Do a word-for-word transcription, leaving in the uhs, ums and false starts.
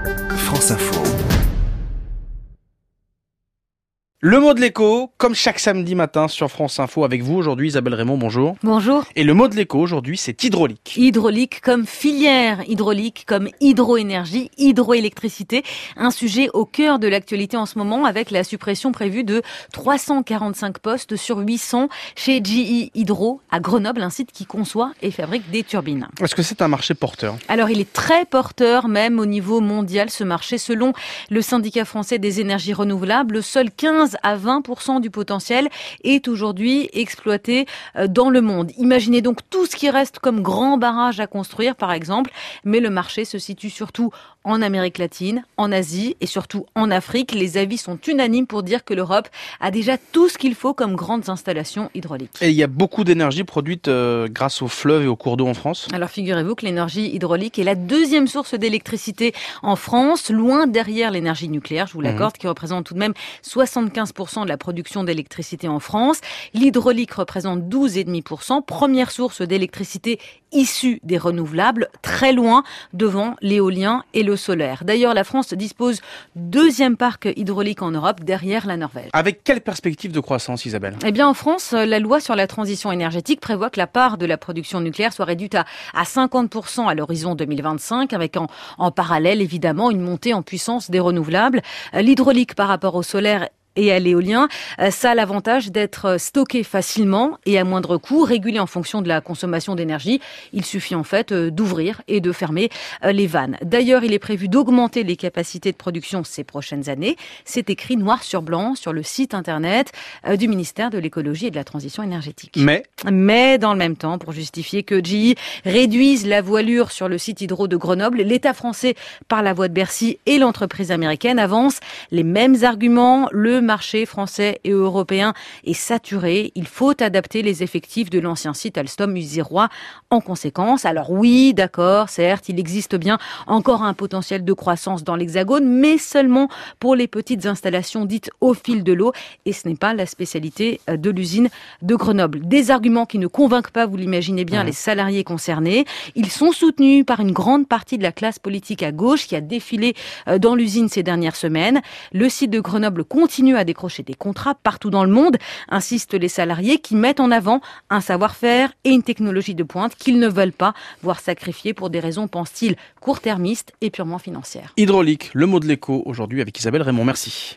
France Info. Le mot de l'écho, comme chaque samedi matin sur France Info avec vous aujourd'hui, Isabelle Raymond, bonjour. Bonjour. Et le mot de l'écho aujourd'hui, c'est hydraulique. Hydraulique comme filière, hydraulique comme hydroénergie, hydroélectricité. Un sujet au cœur de l'actualité en ce moment avec la suppression prévue de trois cent quarante-cinq postes sur huit cents chez G E Hydro à Grenoble, un site qui conçoit et fabrique des turbines. Est-ce que c'est un marché porteur ? Alors il est très porteur même au niveau mondial ce marché. Selon le syndicat français des énergies renouvelables, seuls quinze à vingt pour cent du potentiel est aujourd'hui exploité dans le monde. Imaginez donc tout ce qui reste comme grand barrage à construire, par exemple, mais le marché se situe surtout en Amérique latine, en Asie et surtout en Afrique. Les avis sont unanimes pour dire que l'Europe a déjà tout ce qu'il faut comme grandes installations hydrauliques. Et il y a beaucoup d'énergie produite euh, grâce aux fleuves et aux cours d'eau en France ? Alors figurez-vous que l'énergie hydraulique est la deuxième source d'électricité en France, loin derrière l'énergie nucléaire, je vous l'accorde, mmh. qui représente tout de même soixante-quinze pour cent de la production d'électricité en France. L'hydraulique représente douze virgule cinq pour cent, première source d'électricité issue des renouvelables, très loin devant l'éolien et le solaire. D'ailleurs, la France dispose deuxième parc hydraulique en Europe, derrière la Norvège. Avec quelle perspective de croissance, Isabelle ? Eh bien, en France, la loi sur la transition énergétique prévoit que la part de la production nucléaire soit réduite à, à cinquante pour cent à l'horizon deux mille vingt-cinq, avec en, en parallèle, évidemment, une montée en puissance des renouvelables. L'hydraulique par rapport au solaire et à l'éolien, ça a l'avantage d'être stocké facilement et à moindre coût, régulé en fonction de la consommation d'énergie. Il suffit en fait d'ouvrir et de fermer les vannes. D'ailleurs, il est prévu d'augmenter les capacités de production ces prochaines années. C'est écrit noir sur blanc sur le site internet du ministère de l'écologie et de la transition énergétique. Mais Mais dans le même temps, pour justifier que G E réduise la voilure sur le site hydro de Grenoble, l'État français, par la voie de Bercy, et l'entreprise américaine avancent les mêmes arguments. Le marché français et européen est saturé. Il faut adapter les effectifs de l'ancien site Alstom Usirois en conséquence. Alors oui, d'accord, certes, il existe bien encore un potentiel de croissance dans l'Hexagone, mais seulement pour les petites installations dites au fil de l'eau. Et ce n'est pas la spécialité de l'usine de Grenoble. Des arguments qui ne convainquent pas, vous l'imaginez bien, mmh. les salariés concernés. Ils sont soutenus par une grande partie de la classe politique à gauche qui a défilé dans l'usine ces dernières semaines. Le site de Grenoble continue à décrocher des contrats partout dans le monde, insistent les salariés qui mettent en avant un savoir-faire et une technologie de pointe qu'ils ne veulent pas voir sacrifier pour des raisons, pense-t-il, court-termistes et purement financières. Hydraulique, le mot de l'écho aujourd'hui avec Isabelle Raymond. Merci.